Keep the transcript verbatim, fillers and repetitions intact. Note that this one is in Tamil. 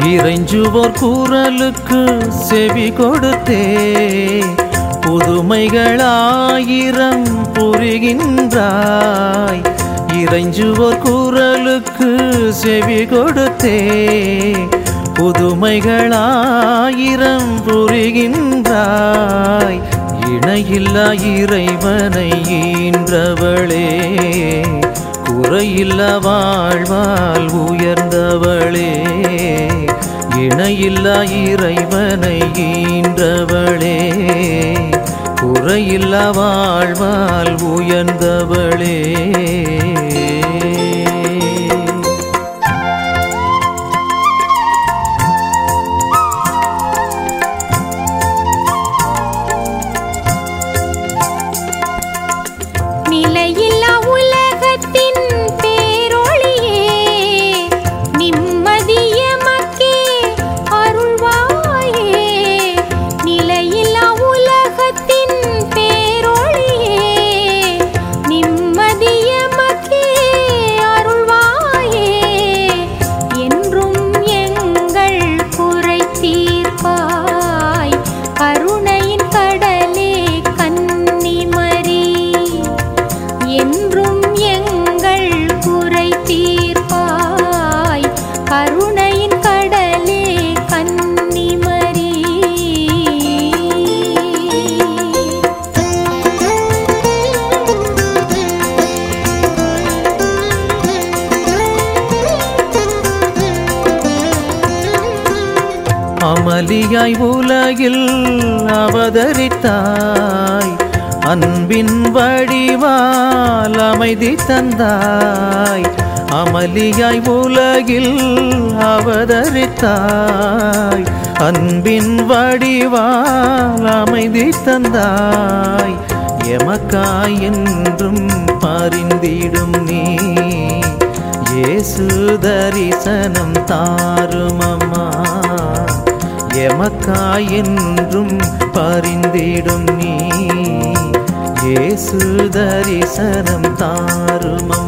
இறைஞ்சுவோர் குரலுக்கு செவி கொடுத்தே புதுமைகளாயிரம் புரிகின்றாய். இறைஞ்சுவோர் குரலுக்கு செவி கொடுத்தே புதுமைகளாயிரம் புரிகின்றாய். இணையில்லா இறைவனை ஈன்றவளே, குறையில்லா வாழ்வால் உயர்ந்தவளே. இணையில்லா இறைவனை ஈன்றவளே, குறையில்லா வாழ்வால் உயர்ந்தவளே. நிலையில்லா உலகத்தின் பேரொளியே, நிம்மதியமக்கே அருள்வாயே. நிலையில்லா உலகத்தின் பேரொளியே, நிம்மதியமக்கே அருள்வாயே. என்றும் எங்கள் குறை தீர்ப்பாய், கருணையின் கடலே கன்னிமரி. என்றும் எங்கள் குறை தீர்ப்பாய், கருணையின் கடலே கன்னிமரி. அமளியாய் உலகில் அவதரித்தாய், அன்பின் வடிவால் அமைதி தந்தாய். அமளியாய் உலகில் அவதரித்தாய், அன்பின் வடிவால் அமைதி தந்தாய். எமக்காய் என்றும் பரிந்திடும் நீ, இயேசு தரிசனம் தாருமம்மா. எமக்காய் என்றும் பரிந்திடும் நீ, இயேசு தரிசனம் தாருமம்மா.